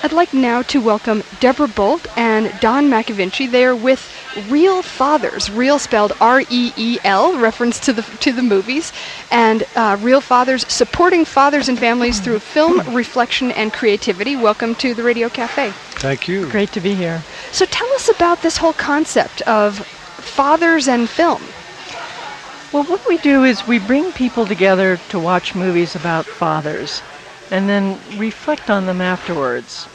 I'd like now to welcome Deborah Bolt and Don McAvinci. They are with Reel Fathers, Reel spelled R-E-E-L, reference to the movies, and Reel Fathers, supporting fathers and families through film, reflection, and creativity. Welcome to the Radio Cafe. Thank you. Great to be here. So tell us about this whole concept of fathers and film. Well, what we do is we bring people together to watch movies about fathers and then reflect on them afterwards.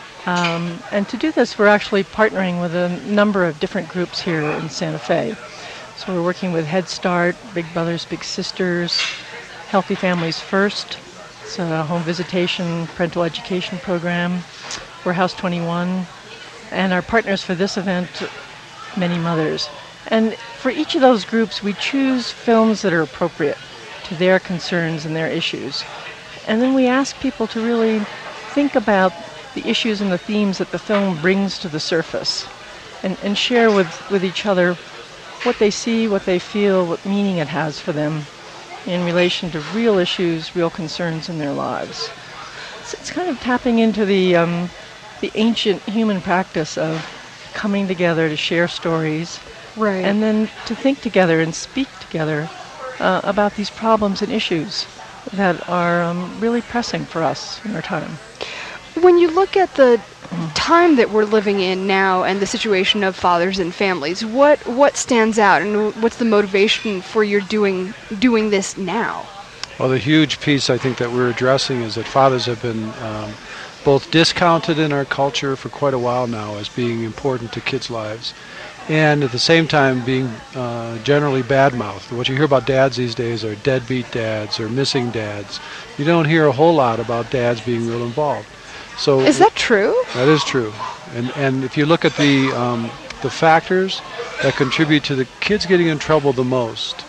And to do this, we're actually partnering with a number of different groups here in Santa Fe. So we're working with Head Start, Big Brothers Big Sisters, Healthy Families First. It's a home visitation parental education program. We're House 21. And our partners for this event, Many Mothers. And for each of those groups, we choose films that are appropriate to their concerns and their issues. And then we ask people to really think about the issues and the themes that the film brings to the surface and share with each other what they see, what they feel, what meaning it has for them in relation to real issues, real concerns in their lives. So it's kind of tapping into the ancient human practice of coming together to share stories, right, and then to think together and speak together about these problems and issues that are really pressing for us in our time. When you look at the time that we're living in now and the situation of fathers and families, what stands out and what's the motivation for your doing this now? Well, the huge piece I think that we're addressing is that fathers have been both discounted in our culture for quite a while now as being important to kids' lives, and at the same time being generally bad-mouthed. What you hear about dads these days are deadbeat dads or missing dads. You don't hear a whole lot about dads being real involved. So is that true? That is true. And if you look at the factors that contribute to the kids getting in trouble the most,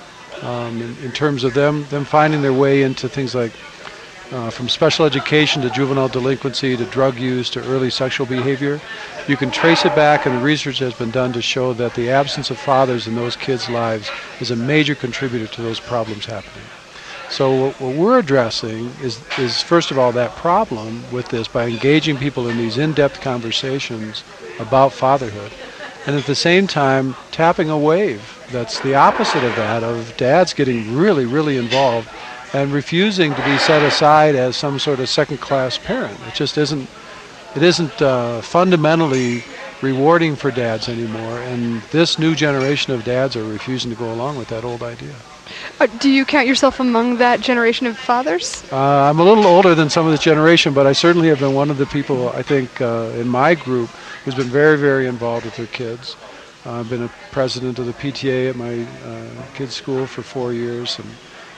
in terms of them finding their way into things like from special education to juvenile delinquency to drug use to early sexual behavior, you can trace it back, and the research has been done to show that the absence of fathers in those kids' lives is a major contributor to those problems happening. So what we're addressing is first of all that problem with this by engaging people in these in-depth conversations about fatherhood, and at the same time tapping a wave that's the opposite of that, of dads getting really, really involved and refusing to be set aside as some sort of second-class parent. It just isn't. It isn't fundamentally rewarding for dads anymore, and this new generation of dads are refusing to go along with that old idea. Do you count yourself among that generation of fathers? I'm a little older than some of this generation, but I certainly have been one of the people, I think, in my group who's been very, very involved with their kids. I've been a president of the PTA at my kids' school for 4 years, and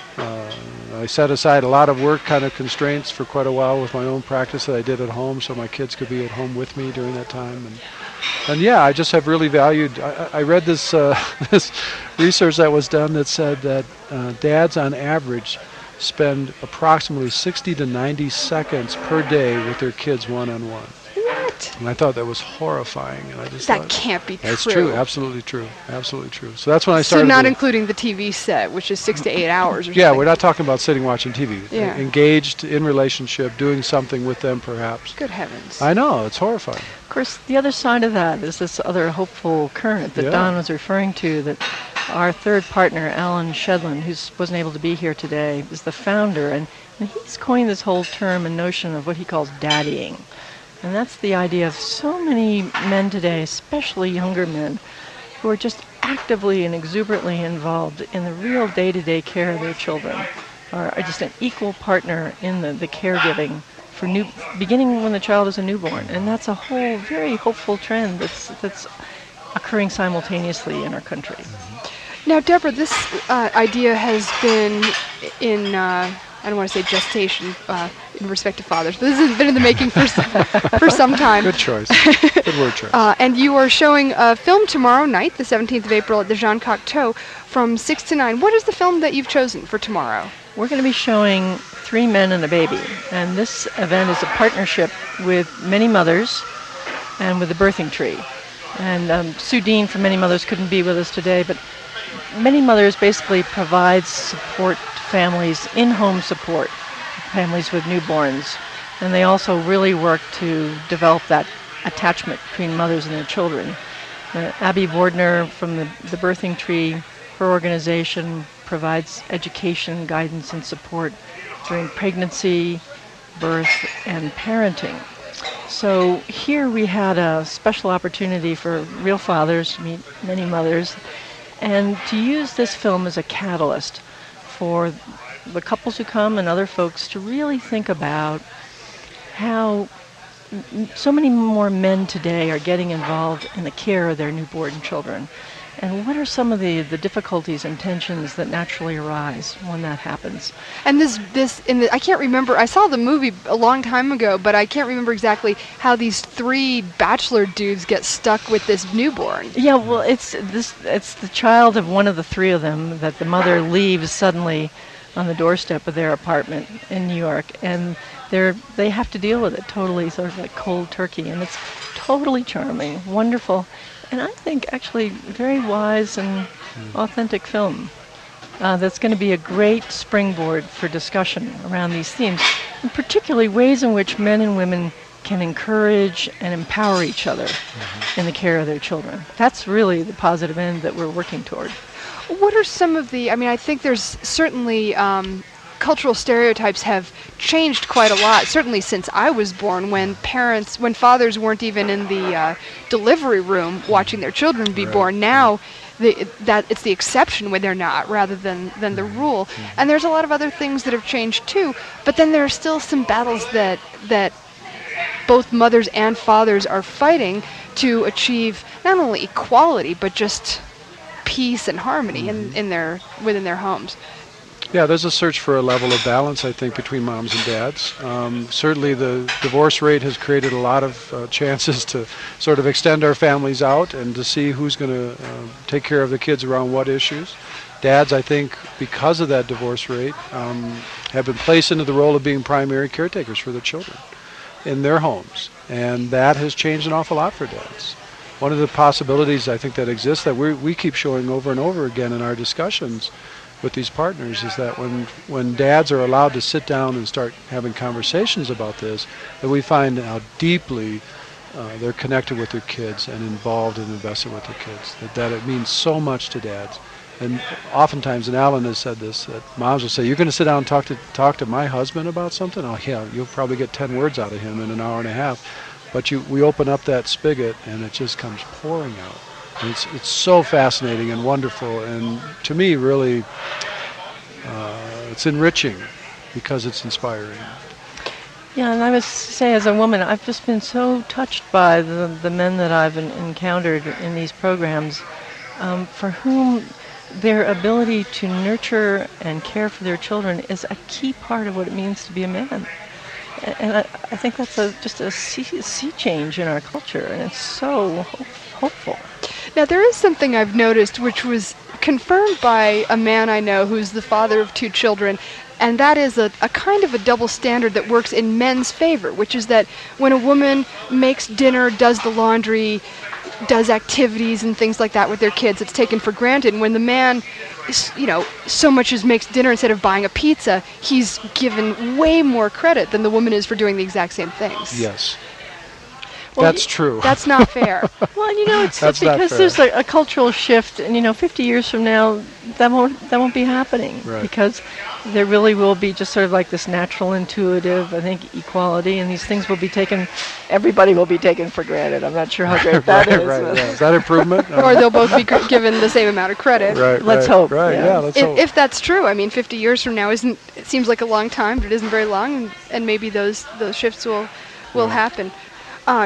I set aside a lot of work kind of constraints for quite a while with my own practice that I did at home so my kids could be at home with me during that time. And yeah, I just have really valued, I read this this research that was done that said that dads on average spend approximately 60 to 90 seconds per day with their kids one-on-one. What? And I thought that was horrifying. And I just that thought, can't be true. That's true, absolutely true, absolutely true. So that's when I started. So not including the TV set, which is 6 to 8 hours or something. Yeah, we're not talking about sitting watching TV. Yeah. Engaged in relationship, doing something with them perhaps. Good heavens. I know, it's horrifying. Of course, the other side of that is this other hopeful current that Don was referring to, that our third partner, Alan Shedlin, who wasn't able to be here today, is the founder, and he's coined this whole term and notion of what he calls daddying. And that's the idea of so many men today, especially younger men, who are just actively and exuberantly involved in the real day-to-day care of their children, are just an equal partner in the caregiving for beginning when the child is a newborn. And that's a whole very hopeful trend that's occurring simultaneously in our country. Now, Deborah, this idea has been in, I don't want to say gestation in respect to fathers, but this has been in the making for some time. Good choice. Good word choice. And you are showing a film tomorrow night, the 17th of April, at the Jean Cocteau from 6 to 9. What is the film that you've chosen for tomorrow? We're going to be showing Three Men and a Baby. And this event is a partnership with Many Mothers and with the Birthing Tree. And Sue Dean from Many Mothers couldn't be with us today, but Many Mothers basically provides support to families, in-home support, families with newborns, And they also really work to develop that attachment between mothers and their children. Abby Bordner from the Birthing Tree, her organization provides education, guidance, and support during pregnancy, birth, and parenting. So here we had a special opportunity for real fathers to meet many mothers and to use this film as a catalyst for the couples who come and other folks to really think about how so many more men today are getting involved in the care of their newborn children. And what are some of the difficulties and tensions that naturally arise when that happens? And I can't remember, I saw the movie a long time ago, but I can't remember exactly how these three bachelor dudes get stuck with this newborn. Yeah, well, it's the child of one of the three of them that the mother leaves suddenly on the doorstep of their apartment in New York, and they have to deal with it totally, sort of like cold turkey, and it's totally charming, wonderful, and I think actually very wise and authentic film. That's going to be a great springboard for discussion around these themes, and particularly ways in which men and women can encourage and empower each other in the care of their children. That's really the positive end that we're working toward. What are some of I think there's certainly cultural stereotypes have changed quite a lot, certainly since I was born, when fathers weren't even in the delivery room watching their children be born. Now, that it's the exception when they're not, rather than the rule. And there's a lot of other things that have changed too, but then there are still some battles that both mothers and fathers are fighting to achieve not only equality, but just peace and harmony within their homes. Yeah, there's a search for a level of balance, I think, between moms and dads. Certainly the divorce rate has created a lot of chances to sort of extend our families out and to see who's going to take care of the kids around what issues. Dads, I think, because of that divorce rate, have been placed into the role of being primary caretakers for their children in their homes. And that has changed an awful lot for dads. One of the possibilities I think that exists that we keep showing over and over again in our discussions with these partners is that when dads are allowed to sit down and start having conversations about this, that we find how deeply they're connected with their kids and involved and invested with their kids, that it means so much to dads. And oftentimes, and Alan has said this, that moms will say, "You're going to sit down and talk to my husband about something?" Oh yeah, you'll probably get 10 words out of him in an hour and a half. But we open up that spigot and it just comes pouring out. And it's so fascinating and wonderful, and to me, really, it's enriching because it's inspiring. Yeah, and I would say as a woman, I've just been so touched by the men that I've encountered in these programs, for whom their ability to nurture and care for their children is a key part of what it means to be a man. And I think that's just a sea change in our culture, and it's so hopeful. Now, there is something I've noticed which was confirmed by a man I know who's the father of 2 children, and that is a kind of a double standard that works in men's favor, which is that when a woman makes dinner, does the laundry, does activities and things like that with their kids, it's taken for granted. And when the man, so much as makes dinner instead of buying a pizza, he's given way more credit than the woman is for doing the exact same things. Yes. Well, that's true. That's not fair. Well, it's because there's a cultural shift, and 50 years from now, that won't be happening, right. Because there really will be just sort of like this natural, intuitive, I think, equality, and these things will be everybody will be taken for granted. I'm not sure how great that is. Right. Yeah. Is that improvement? Or they'll both be given the same amount of credit. Right. Let's hope. Right. Yeah. Let's hope. If that's true, 50 years from now it seems like a long time, but it isn't very long, and maybe those shifts will happen. Are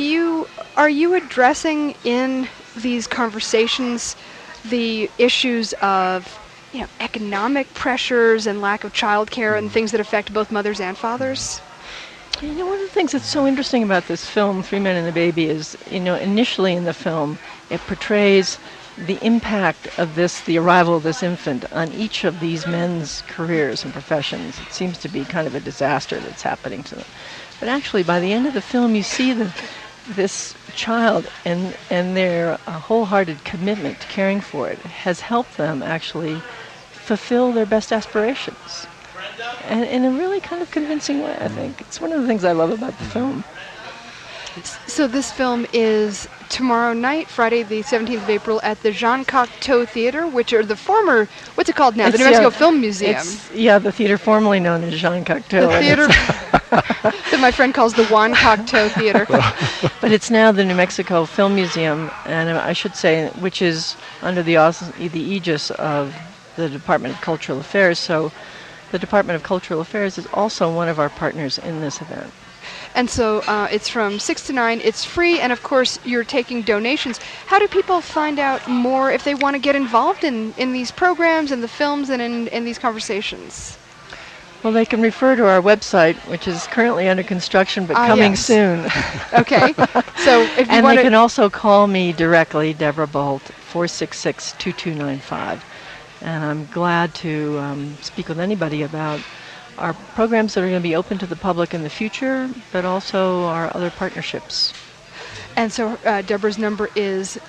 you addressing in these conversations the issues of economic pressures and lack of childcare and things that affect both mothers and fathers? One of the things that's so interesting about this film, 3 Men and a Baby, is initially in the film it portrays the impact of the arrival of this infant on each of these men's careers and professions. It seems to be kind of a disaster that's happening to them. But actually, by the end of the film, you see this child and their wholehearted commitment to caring for it has helped them actually fulfill their best aspirations. and in a really kind of convincing way, I think. It's one of the things I love about the film. So this film is tomorrow night, Friday the 17th of April, at the Jean Cocteau Theater, which are the former, what's it called now? The New Mexico Film Museum. The theater formerly known as Jean Cocteau. The theater that my friend calls the Juan Cocteau Theater. But it's now the New Mexico Film Museum, and I should say, which is under the aegis of the Department of Cultural Affairs. So the Department of Cultural Affairs is also one of our partners in this event. And so it's from 6 to 9. It's free, and of course, you're taking donations. How do people find out more if they want to get involved in these programs and the films and in these conversations? Well, they can refer to our website, which is currently under construction, but coming soon. Okay. So if you and want they can also call me directly, Deborah Bolt, 466-2295. And I'm glad to speak with anybody about our programs that are going to be open to the public in the future, but also our other partnerships. And so Deborah's number is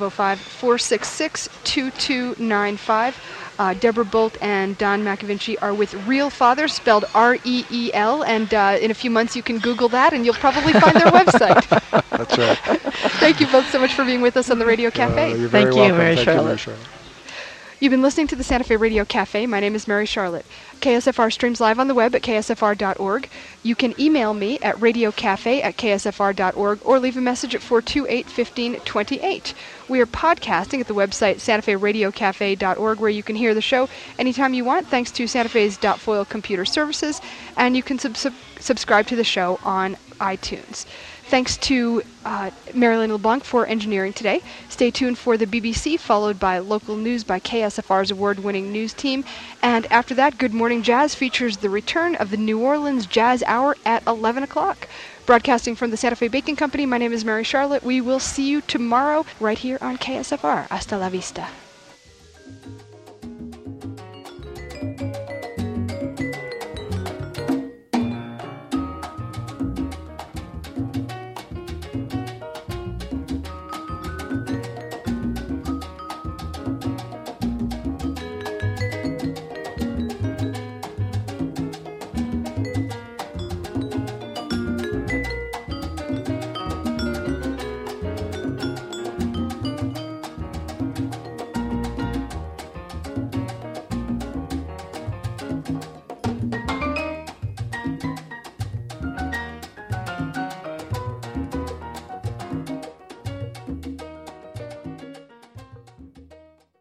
505-466-2295. Deborah Bolt and Don McAvinchie are with Real Fathers, spelled R-E-E-L, and in a few months you can Google that and you'll probably find their website. That's right. Thank you both so much for being with us on the Radio Cafe. You're very welcome. Mary Thank Charlotte. you, Mary Charlotte. You've been listening to the Santa Fe Radio Cafe. My name is Mary Charlotte. KSFR streams live on the web at ksfr.org. You can email me at radiocafe@ksfr.org or leave a message at 428-1528. We are podcasting at the website santaferadiocafe.org, where you can hear the show anytime you want, thanks to Santa Fe's .foil computer services, and you can subscribe to the show on iTunes. Thanks to Marilyn LeBlanc for engineering today. Stay tuned for the BBC, followed by local news by KSFR's award-winning news team. And after that, Good Morning Jazz features the return of the New Orleans Jazz Hour at 11 o'clock. Broadcasting from the Santa Fe Baking Company, my name is Mary Charlotte. We will see you tomorrow right here on KSFR. Hasta la vista.